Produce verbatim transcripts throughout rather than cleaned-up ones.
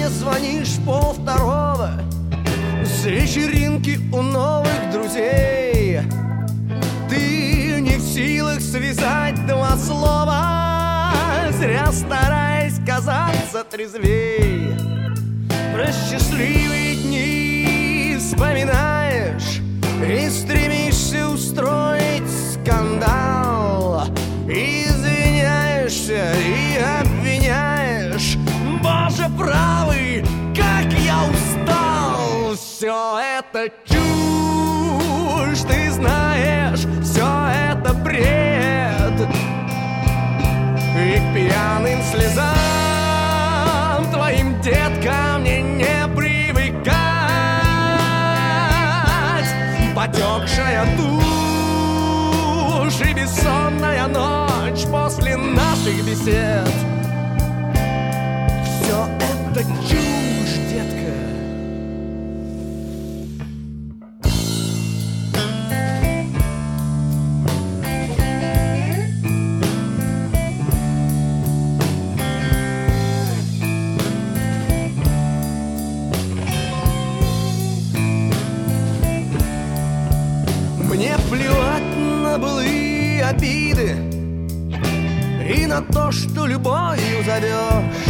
мне звонишь полвторого с вечеринки у новых друзей. Ты не в силах связать два слова, зря стараясь казаться трезвей. Про счастливые дни вспоминаешь и стремишься устроить скандал. Извиняешься и обвиняешь. Боже правый, как я устал. Все это чушь, ты знаешь, все это бред. И к пьяным слезам твоим, детка, мне не привыкать. Потекшая тушь и бессонная ночь после наших бесед. Все это чушь, детка. Мне плевать на былые обиды и на то, что любовью зовешь.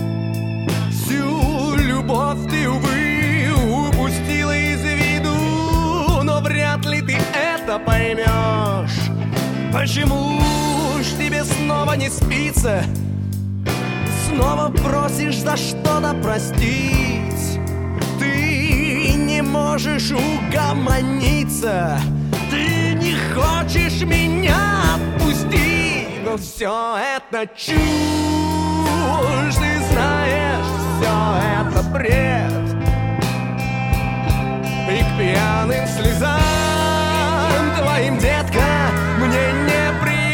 Всю любовь ты, увы, упустила из виду, но вряд ли ты это поймешь. Почему ж тебе снова не спится? Снова просишь за что-то простить. Ты не можешь угомониться. Ты не хочешь меня отпустить. Но все это чушь, ты знаешь, все это бред. И к пьяным слезам твоим, детка, мне не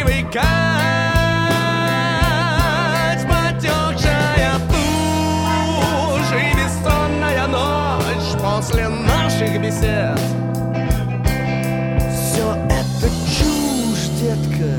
привыкать. Потекшая тушь и бессонная ночь после наших бесед. Все это чушь, детка.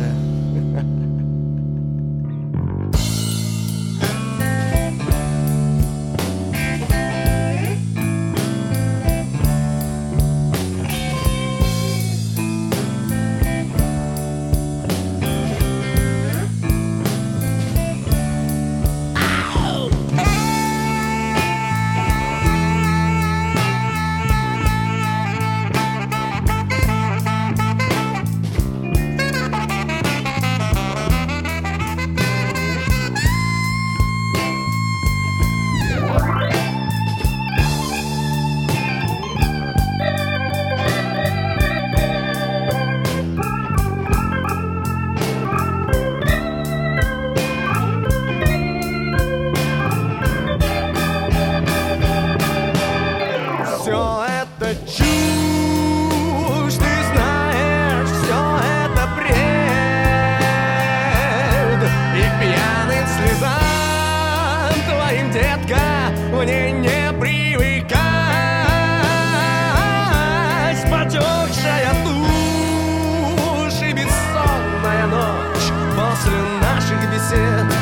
Чушь, ты знаешь, все это бред. И к пьяным слезам твоим, детка, мне не привыкать. Потекшая тушь и бессонная ночь после наших бесед.